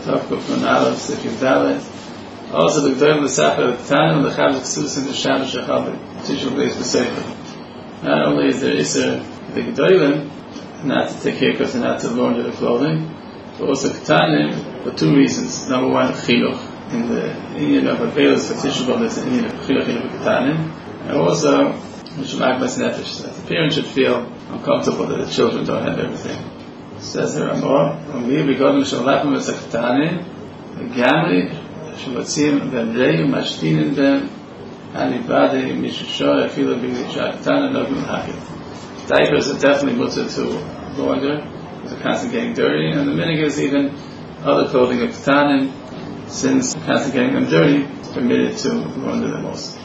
Tavkuf and Aleph, Sifim Dalet. Also, the Gdolim L'Sachar K'tanim and the Chav K'sus and the Sham Shechabit, Tishul Beis B'Sefer. Not only is there Isser the Gdolim not to take haircuts and not to launder the clothing, but also K'tanim for two reasons. Number one, Chiluch. In the Indian of Avelis for Tishul B'Av, there's an Indian of Chiluch in K'tanim. And also, Mishmak Bas Nefesh, that the parents should feel uncomfortable that the children don't have everything. Says the Ramah, "When we go to Shalachim Esakhtani, the Gamri Shvatzim V'Amrei Mashtinim Them Anibadi Mishusha Efila B'Shaktana Nogim Hakim." Diapers are definitely mutter to launder; they're constantly getting dirty, and the minig is even other clothing of Ktanim, since constantly getting them dirty, it's permitted to launder them also.